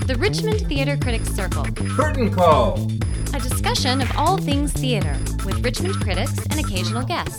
The Richmond Theater Critics Circle. Curtain Call. A discussion of all things theater with Richmond critics and occasional guests.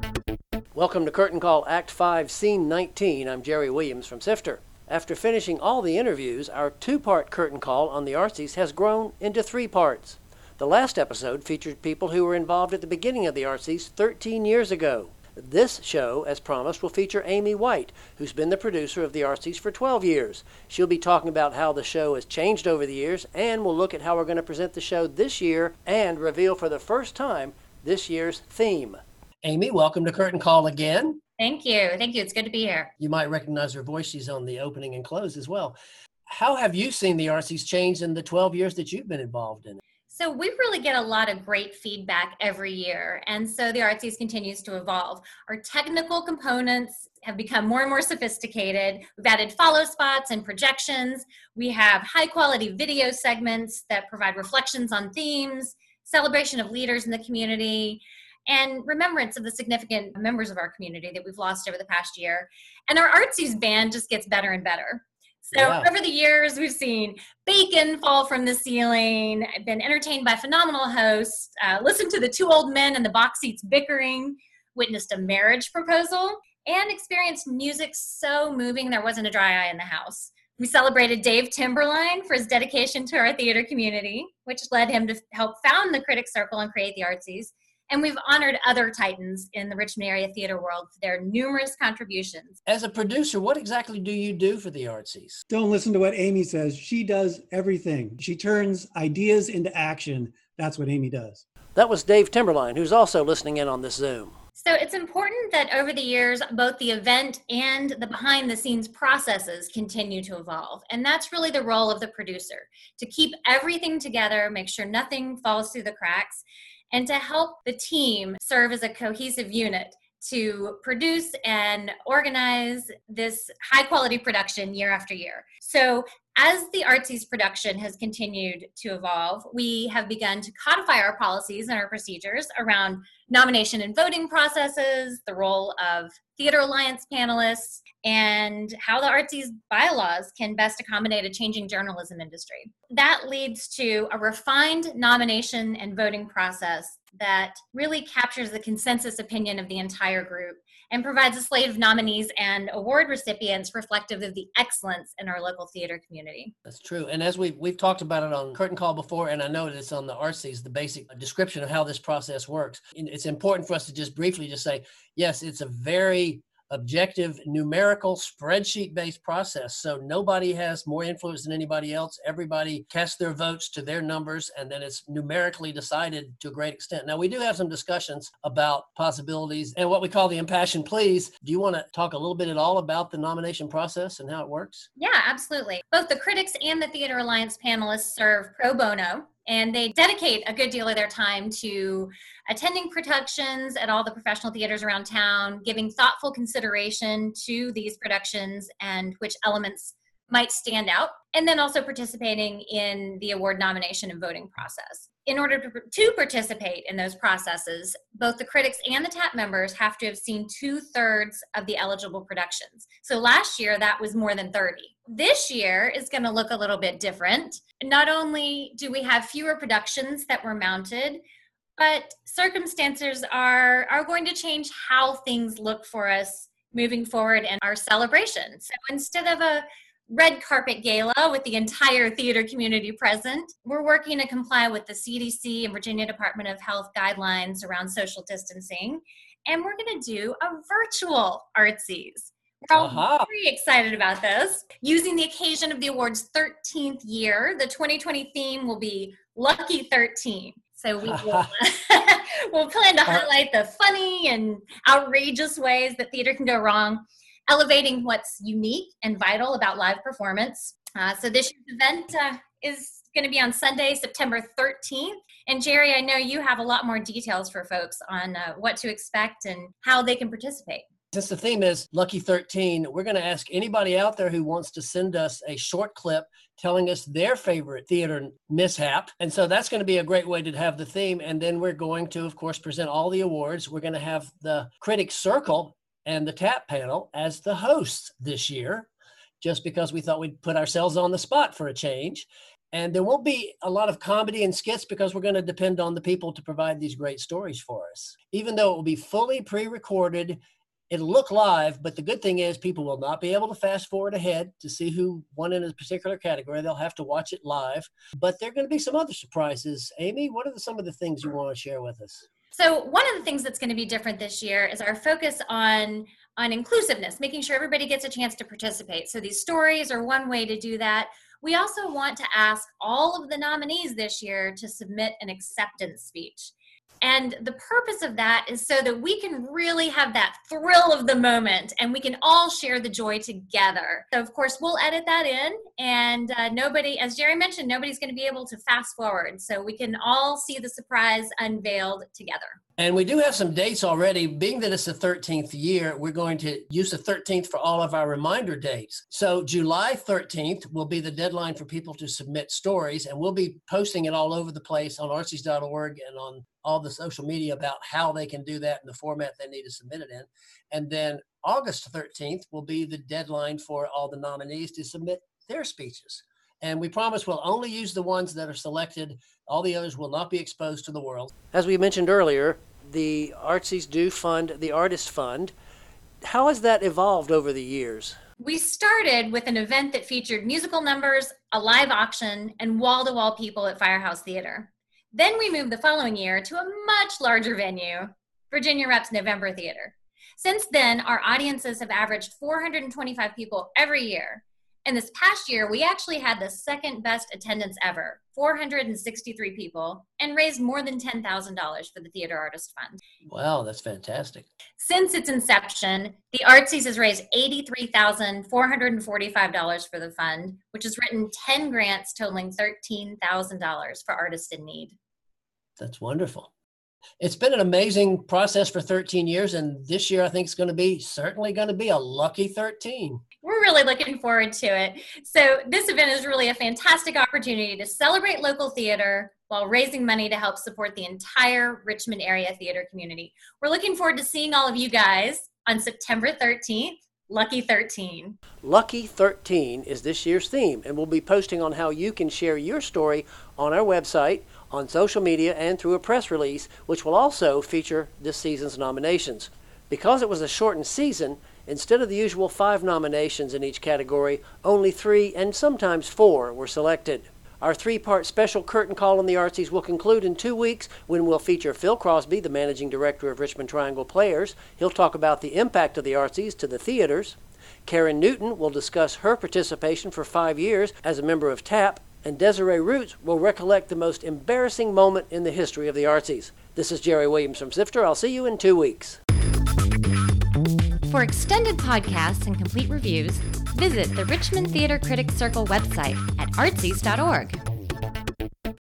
Welcome to Curtain Call Act 5, Scene 19. I'm Jerry Williams from Sifter. After finishing all the interviews, our two-part curtain call on the Artsies has grown into 3 parts. The last episode featured people who were involved at the beginning of the Artsies 13 years ago. This show, as promised, will feature Amy White, who's been the producer of the Artsies for 12 years. She'll be talking about how the show has changed over the years, and we'll look at how we're going to present the show this year and reveal for the first time this year's theme. Amy, welcome to Curtain Call again. Thank you. It's good to be here. You might recognize her voice. She's on the opening and close as well. How have you seen the Artsies change in the 12 years that you've been involved in it? So we really get a lot of great feedback every year. And so the Artsies continues to evolve. Our technical components have become more and more sophisticated. We've added follow spots and projections. We have high quality video segments that provide reflections on themes, celebration of leaders in the community, and remembrance of the significant members of our community that we've lost over the past year. And our Artsies band just gets better and better. So Over the years, we've seen bacon fall from the ceiling, been entertained by phenomenal hosts, listened to the 2 old men in the box seats bickering, witnessed a marriage proposal, and experienced music so moving there wasn't a dry eye in the house. We celebrated Dave Timberline for his dedication to our theater community, which led him to help found the Critics Circle and create the Artsies. And we've honored other titans in the Richmond area theater world for their numerous contributions. As a producer, what exactly do you do for the Artsies? Don't listen to what Amy says. She does everything. She turns ideas into action. That's what Amy does. That was Dave Timberline, who's also listening in on this Zoom. So it's important that over the years, both the event and the behind the scenes processes continue to evolve. And that's really the role of the producer, to keep everything together, make sure nothing falls through the cracks, and to help the team serve as a cohesive unit to produce and organize this high quality production year after year. So as the Artsies production has continued to evolve, we have begun to codify our policies and our procedures around nomination and voting processes, the role of Theater Alliance panelists, and how the Artsies bylaws can best accommodate a changing journalism industry. That leads to a refined nomination and voting process that really captures the consensus opinion of the entire group and provides a slate of nominees and award recipients reflective of the excellence in our local theater community. That's true. And as we've talked about it on Curtain Call before, and I know that it's on the Artsies, the basic description of how this process works. It's important for us to just briefly say, yes, it's a very objective, numerical, spreadsheet-based process. So nobody has more influence than anybody else. Everybody casts their votes to their numbers, and then it's numerically decided to a great extent. Now, we do have some discussions about possibilities and what we call the impassioned pleas. Do you want to talk a little bit at all about the nomination process and how it works? Yeah, absolutely. Both the critics and the Theater Alliance panelists serve pro bono, and they dedicate a good deal of their time to attending productions at all the professional theaters around town, giving thoughtful consideration to these productions and which elements might stand out, and then also participating in the award nomination and voting process. In order to participate in those processes, both the critics and the TAP members have to have seen 2/3 of the eligible productions. So last year, that was more than 30. This year is going to look a little bit different. Not only do we have fewer productions that were mounted, but circumstances are going to change how things look for us moving forward in our celebration. So instead of a red carpet gala with the entire theater community present, we're working to comply with the CDC and Virginia Department of Health guidelines around social distancing. And we're going to do a virtual Artsies. We're all very excited about this. Using the occasion of the award's 13th year, the 2020 theme will be Lucky 13. So we will we'll plan to highlight the funny and outrageous ways that theater can go wrong, elevating what's unique and vital about live performance. So this year's event is going to be on Sunday, September 13th. And Jerry, I know you have a lot more details for folks on what to expect and how they can participate. Since the theme is Lucky 13, we're going to ask anybody out there who wants to send us a short clip telling us their favorite theater mishap. And so that's going to be a great way to have the theme. And then we're going to, of course, present all the awards. We're going to have the Critics Circle and the TAP panel as the hosts this year. just because we thought we'd put ourselves on the spot for a change. And there won't be a lot of comedy and skits because we're going to depend on the people to provide these great stories for us. Even though it will be fully pre-recorded, it'll look live, but the good thing is people will not be able to fast forward ahead to see who won in a particular category. They'll have to watch it live, but there are going to be some other surprises. Amy, what are some of the things you want to share with us? So one of the things that's going to be different this year is our focus on inclusiveness, making sure everybody gets a chance to participate. So these stories are one way to do that. We also want to ask all of the nominees this year to submit an acceptance speech. And the purpose of that is so that we can really have that thrill of the moment and we can all share the joy together. So of course, we'll edit that in, and nobody, as Jerry mentioned, nobody's going to be able to fast forward. So we can all see the surprise unveiled together. And we do have some dates already. Being that it's the 13th year, we're going to use the 13th for all of our reminder dates. So July 13th will be the deadline for people to submit stories, and we'll be posting it all over the place on artsies.org and on all the social media about how they can do that in the format they need to submit it in. And then August 13th will be the deadline for all the nominees to submit their speeches. And we promise we'll only use the ones that are selected. All the others will not be exposed to the world. As we mentioned earlier, the Artsies do fund the Artist Fund. How has that evolved over the years? We started with an event that featured musical numbers, a live auction, and wall-to-wall people at Firehouse Theater. Then we moved the following year to a much larger venue, Virginia Rep's November Theater. Since then, our audiences have averaged 425 people every year. And this past year, we actually had the second best attendance ever, 463 people, and raised more than $10,000 for the Theater Artist Fund. Wow, that's fantastic. Since its inception, the Artsies has raised $83,445 for the fund, which has written 10 grants totaling $13,000 for artists in need. That's wonderful. It's been an amazing process for 13 years, and this year I think it's certainly going to be a lucky 13. We're really looking forward to it. So this event is really a fantastic opportunity to celebrate local theater while raising money to help support the entire Richmond area theater community. We're looking forward to seeing all of you guys on September 13th. Lucky 13. Lucky 13 is this year's theme, and we'll be posting on how you can share your story on our website, on social media, and through a press release, which will also feature this season's nominations. Because it was a shortened season, instead of the usual 5 nominations in each category, only 3 and sometimes 4 were selected. Our 3-part special curtain call on the Artsies will conclude in 2 weeks when we'll feature Phil Crosby, the managing director of Richmond Triangle Players. He'll talk about the impact of the Artsies to the theaters. Karen Newton will discuss her participation for 5 years as a member of TAP. And Desiree Roots will recollect the most embarrassing moment in the history of the Artsies. This is Jerry Williams from Sifter. I'll see you in 2 weeks. For extended podcasts and complete reviews, visit the Richmond Theater Critics Circle website at artsies.org.